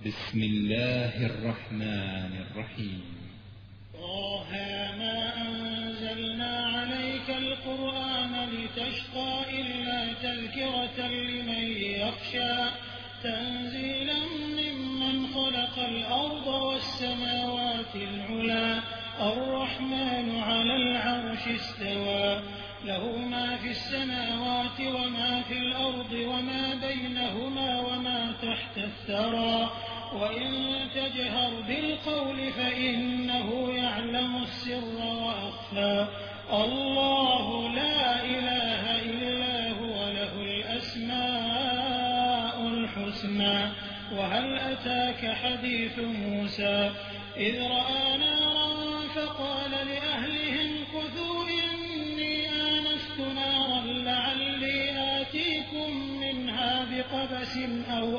بسم الله الرحمن الرحيم. طه ما أنزلنا عليك القرآن لتشقى إلا تذكرة لمن يخشى تنزيلا ممن خلق الأرض والسماوات العلى الرحمن على العرش استوى له ما في السماوات وما في الأرض وما بينهما وما تحت الثرى وإن تجهر بالقول فإنه يعلم السر وأخفى الله لا إله إلا هو له الأسماء الحسنى وهل أتاك حديث موسى إذ رأى نارا فقال لأهلهم كثوا إني آنست نارا لعلي آتيكم منها بقبس أو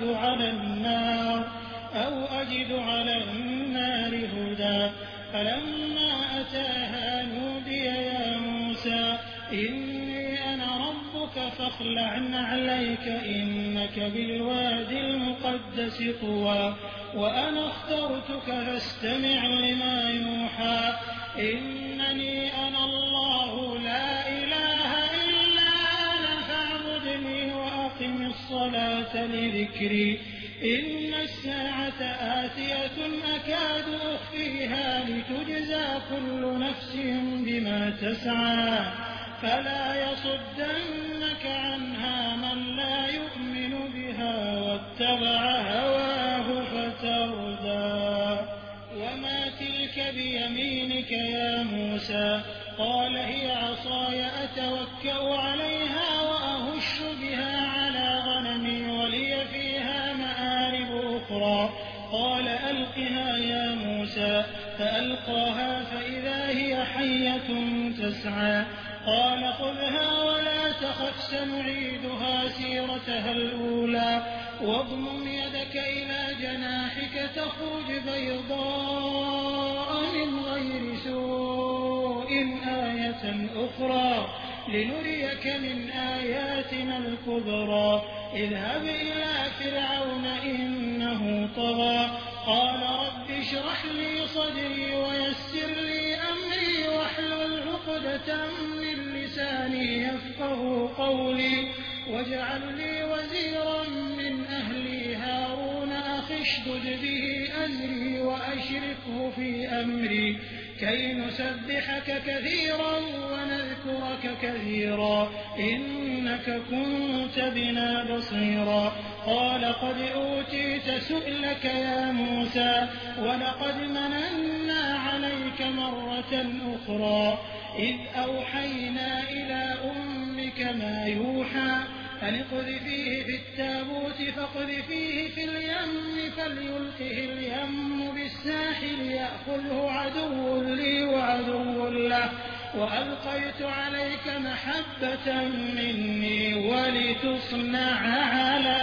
أجد على النار هدى فلما أتاها نودي يا موسى إني أنا ربك فاخلع نعليك إنك بالوادي المقدس طوى وأنا اخترتك فاستمع لما يوحى إنني أنا الله لا إله إلا أنا فاعبدني وأقم الصلاة لذكري إن الساعة آتية أكاد أخفيها لتجزى كل نفس بما تسعى فلا يصدنك عنها من لا يؤمن بها واتبع هواه فتردى وما تلك بيمينك يا موسى قال هي عصاي أتوكأ عليها وأهش بها على غنمي ولي فيها مآرب أخرى قال ألقها يا موسى فألقاها فإذا هي حية تسعى قال خذها ولا تخف سنعيدها سيرتها الأولى واضمم يدك إلى جناحك تخرج بيضاء من غير سوء آية أخرى لنريك من آياتنا الكبرى اذهب إلى فرعون إنه طغى قال رب اشرح لي صدري ويسر لي أمري واحلل عقدة من لساني يفقه قولي واجعل لي وزيرا من أهلي هارون أخي اشدد به أزري وأشركه في أمري كي نسبحك كثيرا ونذكرك كثيرا إنك كنت بنا بصيرا قال قد أوتيت سؤلك يا موسى ولقد مننا عليك مرة أخرى إذ أوحينا إلى أمك ما يوحى أن اقذفيه في التابوت فاقذفيه في اليم فليلقه اليم بالساحل يأخذه عدو لي وعدو له وألقيت عليك محبة مني ولتصنع على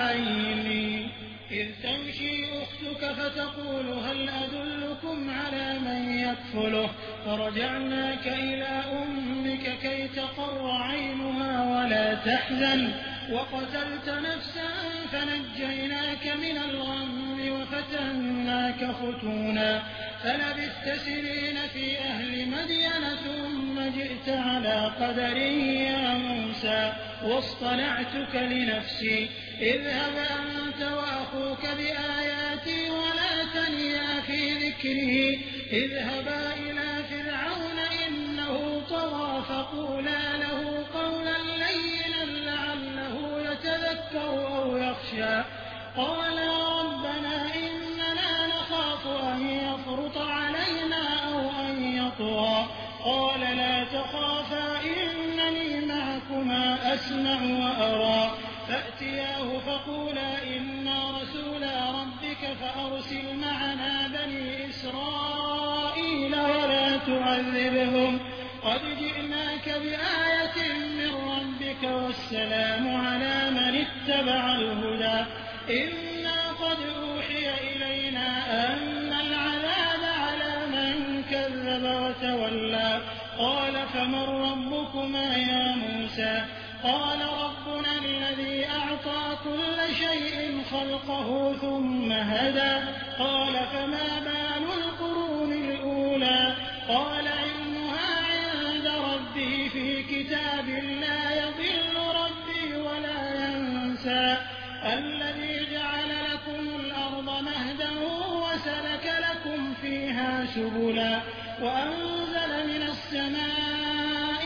عيني إذ تمشي أختك فتقول هل أدلكم على من يكفله فرجعناك إلى أمك كي تقر عينها ولا تحزن وقتلت نفسا فنجيناك من الغم وفتناك فتونا فلبثت سنين في أهل مدين ثم جئت على قدر يا موسى واصطنعتك لنفسي اذهب أنت وأخوك بآياتي ولا تنيا في ذكري اذهبا إلى فرعون إنه طغى فقولا له قولا لينا لعله يتذكر أو يخشى قالا ربنا إننا نخاف أن يفرط علينا أو أن يطغى قال لا تخافا إنني معكما أسمع وأرى فأتياه فقولا إنا رسولا ربك فأرسل معنا بني إسرائيل ولا تعذبهم قد جئناك بآية من ربك والسلام على من اتبع الهدى إنا قد أوحي إلينا أن العذاب على من كذب وتولى قال فمن ربكما يا موسى قال ربنا الذي أعطى كل شيء خلقه ثم هدى قال فما بال القرون الأولى قال علمها عند ربي في كتاب لا يضل ربي ولا ينسى الذي جعل لكم الأرض مهدا وسلك لكم فيها سبلا وأنزل من السماء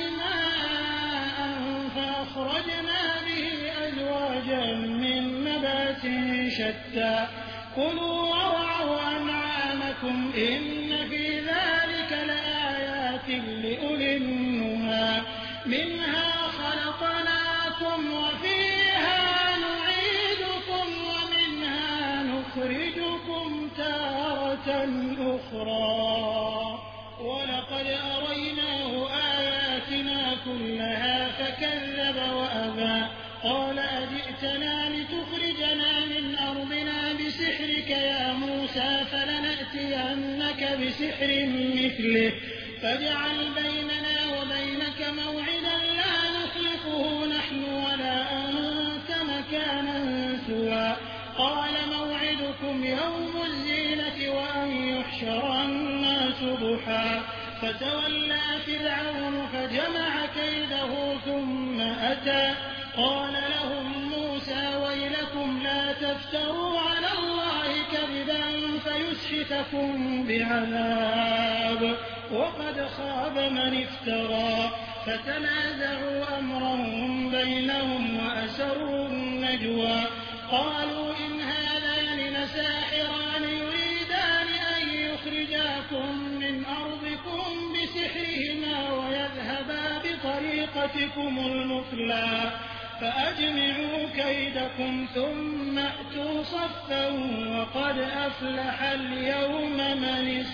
ماء فأخرجنا به أزواجا من نبات شتى كلوا وارعوا أنعامكم إن في ذلك لآيات لأولي النهى منها خلقناكم وفيها نعيدكم ومنها نخرجكم تارة أخرى ولقد أريناه آياتنا كلها فكذب وأبى قال أجئتنا لتخرجنا من أرضنا بسحرك يا موسى فلنأتينك بسحر مثله فاجعل بيننا وبينك موعدا لا نخلفه نحن ولا أنت مكانا سوى قال موعدكم يوم الزينة وأن يحشر الناس ضحى فتولى فرعون فجمع كيده ثم أتى قال لهم موسى ويلكم لا تفتروا على الله كذبا فيسحتكم بعذاب وقد خاب من افترى فتنازعوا أمرهم بينهم وأسروا النجوى قالوا إن هذان لساحران يريدان أن يخرجاكم من أرضكم بسحرهما ويذهبا بطريقتكم المثلى فأجمعوا كيدكم ثم أتوا صفا وقد أفلح اليوم من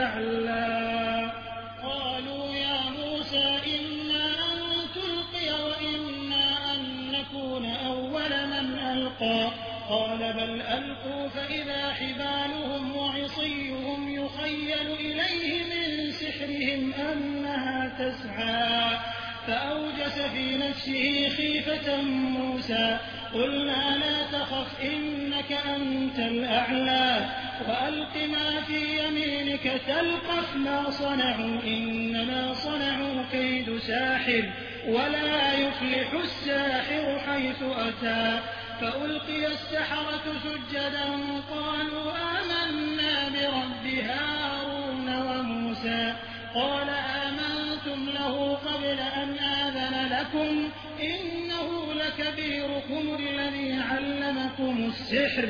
استعلى قالوا يا موسى إما أن تلقي وإما أن نكون أول من ألقى قال بل ألقوا فإذا حبالهم وعصيهم يخيل إليه من سحرهم أنها تسعى فأوجس في نفسه خيفة موسى قلنا لا تخف إنك أنت الأعلى وألق ما في يمينك تلقف ما صنعوا إنما صنعوا كيد ساحر ولا يفلح الساحر حيث أتى فألقي السحرة سجدا قالوا آمنا برب هارون وموسى قال آمنتم له قبل أن آذن لكم إنه لكبيركم الذي علمكم السحر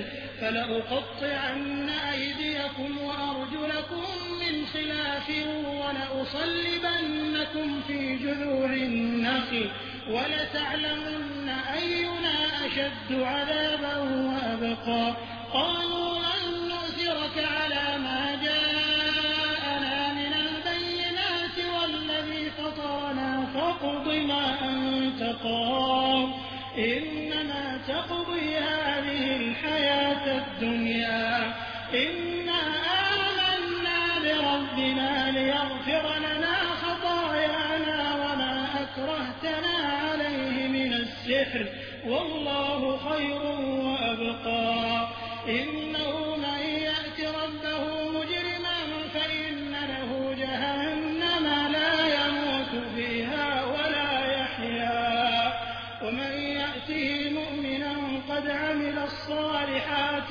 فلأقطعن أيديكم وأرجلكم من خلاف ولأصلبنكم في جذوع النخل ولتعلمن أينا أشد عذابا وأبقى قالوا لن نؤثرك على ما جاءنا من البينات والذي فطرنا فاقض ما أنت قاض إنما تقضي هذه الحياة الدنيا إنا آمنا بربنا ليغفر لنا خطايانا وما أكرهتنا عليه من السحر والله خير وأبقى إنه من يأت ربه مجرما فإن له جهنم لا يموت فيها ولا يحيا ومن يأته مؤمنا قد عمل الصالحات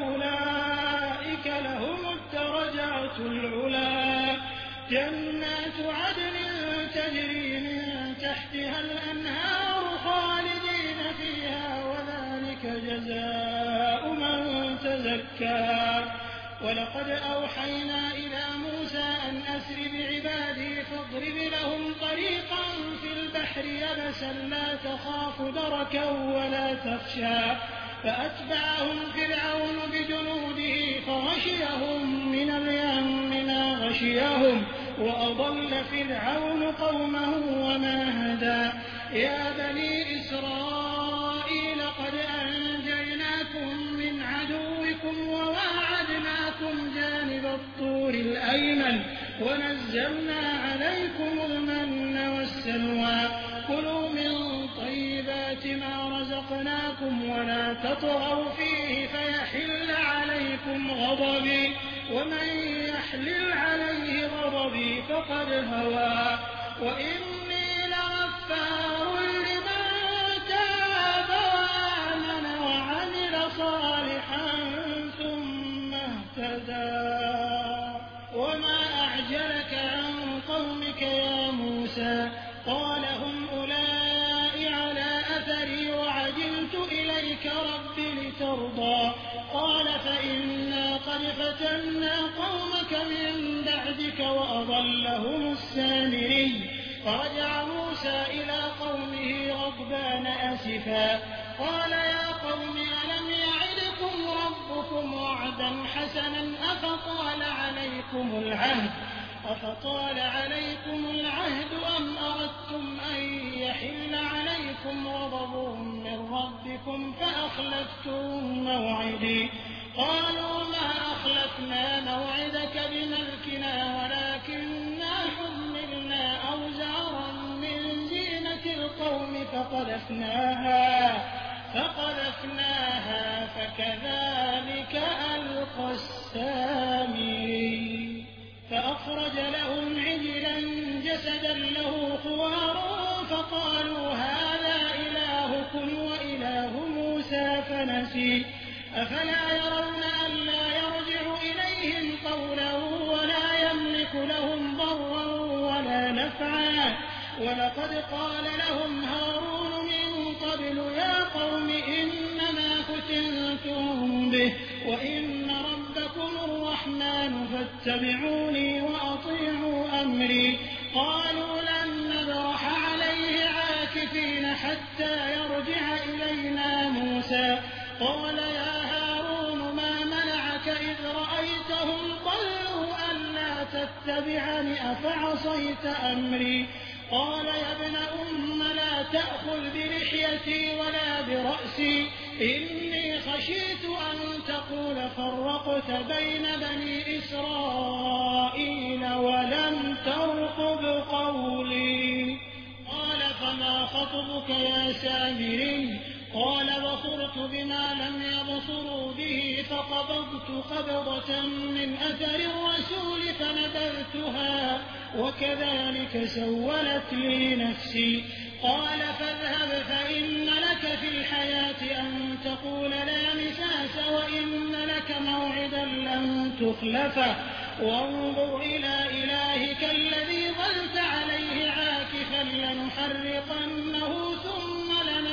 فأولئك لهم الدرجات العلا جنات عدن تجري من تحتها الأنهار خالدين فيها وذلك جزاء من تزكى ولقد أوحينا إلى موسى أن أسر بعبادي فاضرب لهم طريقا في البحر يبسا لا تخاف دركا ولا تخشى فأتبعهم فرعون بجنوده فغشيهم من اليم ما غشيهم وأضل فرعون قومه وما هدى يا بني إسرائيل قد أنجيناكم من عدوكم وواعدناكم جانب الطور الأيمن ونزلنا عليكم المن والسلوى كلوا من طيب طيبات ما رزقناكم ولا تطغوا فيه فيحل عليكم غضبي ومن يحلل عليه غضبي فقد هوى وإني لغفار لمن تاب وآمن وعمل صالحا ثم اهتدى وما أعجلك عن قومك يا موسى قال هم أولئك على أثري وعجلت إليك رب لترضى قال فإنا قد فتنا قومك من بعدك وأضلهم السامري فرجع موسى إلى قومه غضبان أسفا قال يا قوم ألم يعدكم ربكم وعدا حسنا أفطال عليكم العهد أم أردتم أن يحل عليكم غضب من ربكم فأخلفتم موعدي قالوا ما أخلفنا موعدك بملكنا ولكننا حملنا أوزارا من زينة القوم فقذفناها فكذلك ألقى السامري فأخرج لهم عجلا جسدا له خوار فقالوا هذا إلهكم وإله موسى فنسي أفلا يرون ألا يرجع إليهم قولا ولا يملك لهم ضرا ولا نفعا ولقد قال لهم هارون من قبل يا قوم إنما فتنتم به وإن ربكم الرحمن فاتبعوني وأطيعوا أمري قالوا لن نبرح عليه عاكفين حتى يرجع إلينا موسى قال يا هارون ما منعك إذ رأيتهم ضلوا ألا تتبعني أفعصيت أمري قال يا ابن أم لا تأخذ بلحيتي ولا برأسي إني خشيت أن تقول فرقت بين بني إسرائيل ولم ترقب قولي قال فما خطبك يا سامري قال بصرت بما لم يبصروا به فقبضت قبضة من أثر الرسول فنبذتها وكذلك سولت لي نفسي قال فاذهب فإن لك في الحياة أن تقول لا مساس وإن لك موعدا لن تخلفه وانظر إلى إلهك الذي ظلت عليه عاكفا لنحرقنه ثم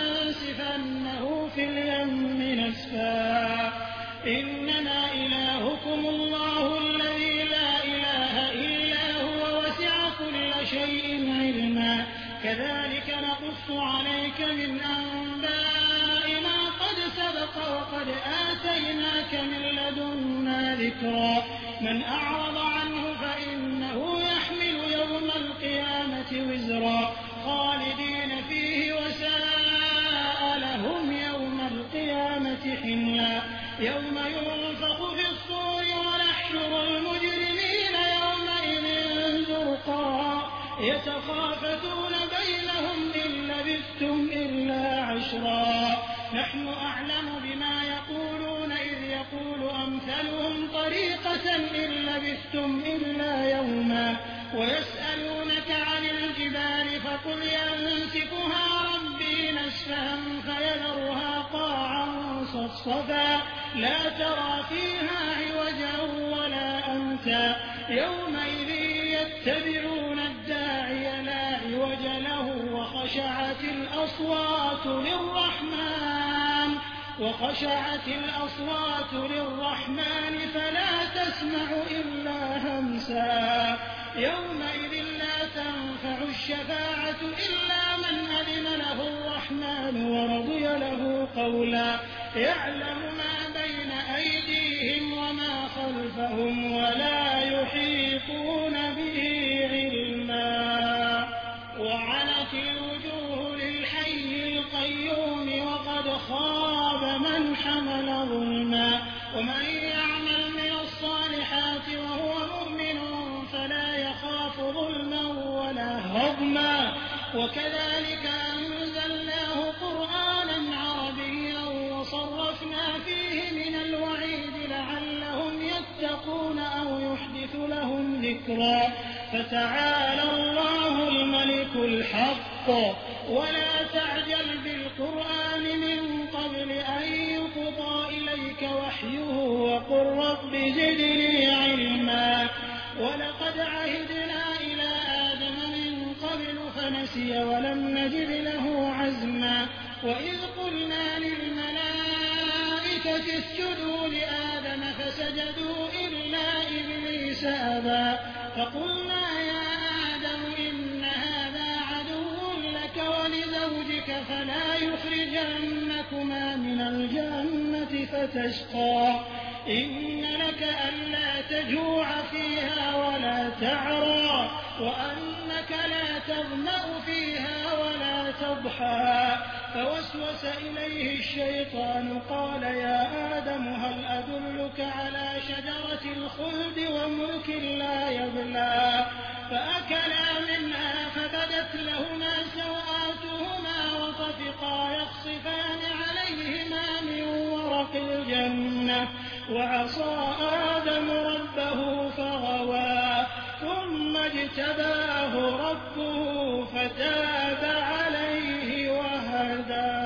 لننسفنه في اليم نسفا إنما إلهكم الله الذي لا إله إلا هو وسع كل شيء علما كذلك نقص عليك من أنباء ما قد سبق وقد آتيناك من لدنا ذكرا من أعرض عنه فإنه يحمل يوم القيامة وزرا خالدين فيه وساء لهم يوم القيامة حملا يوم ينفخ في الصور ونحشر المجرمين يومئذ زرقا يتخافتون بينهم إن لبثتم إلا عشرا نحن أعلم بما يقولون إذ يقول أمثلهم طريقة إن لبثتم إلا يوما ويسألونك عن الجبال فقل ينسفها ربي نسفا فيذرها قاعا صفصفا لا ترى فيها عوجا ولا أمتا يومئذ يتبعون الداعي لا عوج له وخشعت الأصوات للرحمن فلا تسمع إلا همسا يومئذ لا تنفع الشفاعة إلا من أذن له الرحمن ورضي له قولا يعلم ما بين أيديهم وما خلفهم ولا يحيطون به علما وعنت الوجوه للحي القيوم وقد خاب من حمل ظلما ومن يعمل من الصالحات وهو مؤمن فلا يخاف ظلما ولا هضما وكذلك أنزلناه يحدث لهم ذكرا. فتعالى الله الملك الحق ولا تعجل بالقرآن من قبل أن يقضى إليك وحيه وقل رب زدني علما. ولقد عهدنا إلى آدم من قبل فنسي ولم نجد له عزما. وإذ قلنا للملائكة اسجدوا لآدم فسجدوا إلا إبليس أبى. فقلنا يا آدم إن هذا عدو لك ولزوجك فلا يخرجنكما من الجنة فتشقى. إن لك ألا تجوع فيها ولا تعرى وأنك لا تظمأ فيها ولا تضحى. فوسوس إليه الشيطان قال يا آدم هل أدلك على شجرة الخلد وملك لا يبلى. فأكلا منها فبدت لهما سوآتهما وطفقا يخصفان عليهما من ورق الجنة. وعصى آدم ربه فغوى ثم اجتباه ربه فتاب عليه وهدى.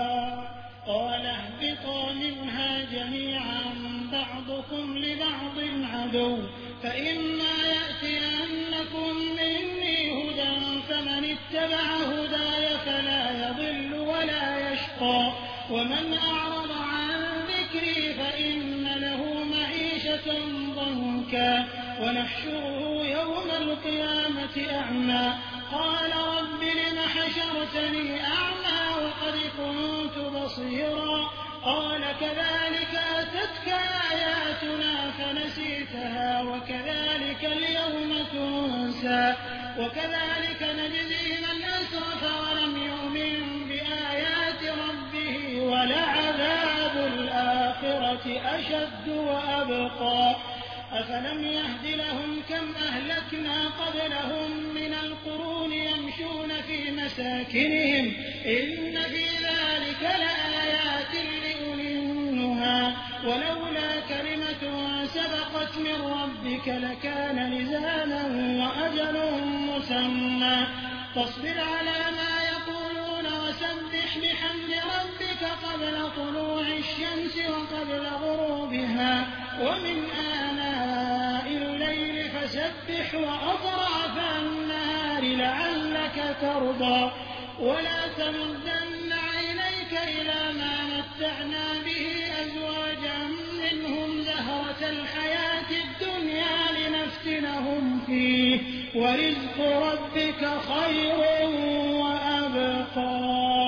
قال اهبطا منها جميعا بعضكم لبعض عدو فإما يأتينكم مني هدى فمن اتبع هداي فلا يضل ولا يشقى. ومن أعرض عن ذكري فإن له معيشة ضنكا ونحشره يوم القيامة أعمى. قال رب لم حشرتني أعمى وقد كنت بصيرا. قال كذلك أتتك آياتنا فنسيتها وكذلك اليوم تنسى. وكذلك نجزي من أسرف ولم يؤمن بآيات ربه ولعذاب الآخرة أشد وأبقى. أفلم يهد لهم كم أهلكنا قبلهم من القرون يمشون في مساكنهم إن في ذلك لآيات لأولي النهى. ولولا كلمة سبقت من ربك لكان لزاما وأجل مسمى. فاصبر على ما يقولون وسبح بحمد ربك قبل طلوع الشمس وقبل غروبها ومن آناء الليل فسبح وأطراف النهار لعلك ترضى. ولا تمدن عينيك إلى ما متعنا به أزواجا منهم زهرة الحياة الدنيا لنفتنهم فيه ورزق ربك خير وأبقى.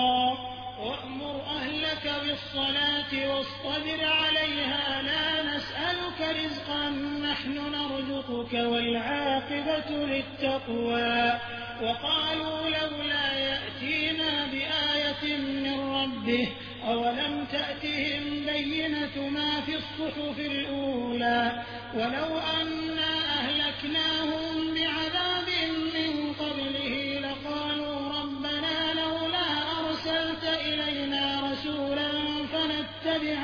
وأمر أهلك بالصلاة واصطبر عليها لا نسألك رزقا نحن نرزقك والعاقبة للتقوى. وقالوا لولا يأتينا بآية من ربه أولم تأتهم بينة ما في الصحف الأولى. ولو أنا أهلكناهم بعذاب من قبله لقالوا ربنا لولا أرسلت إلينا رسولا فنتبع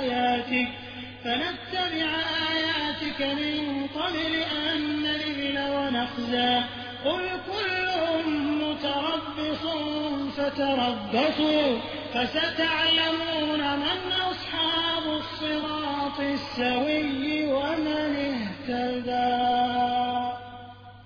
آياتك من قبل أن نذل ونخزى. قل كل متربص فتربصوا فستعلمون من أصحاب الصراط السوي ومن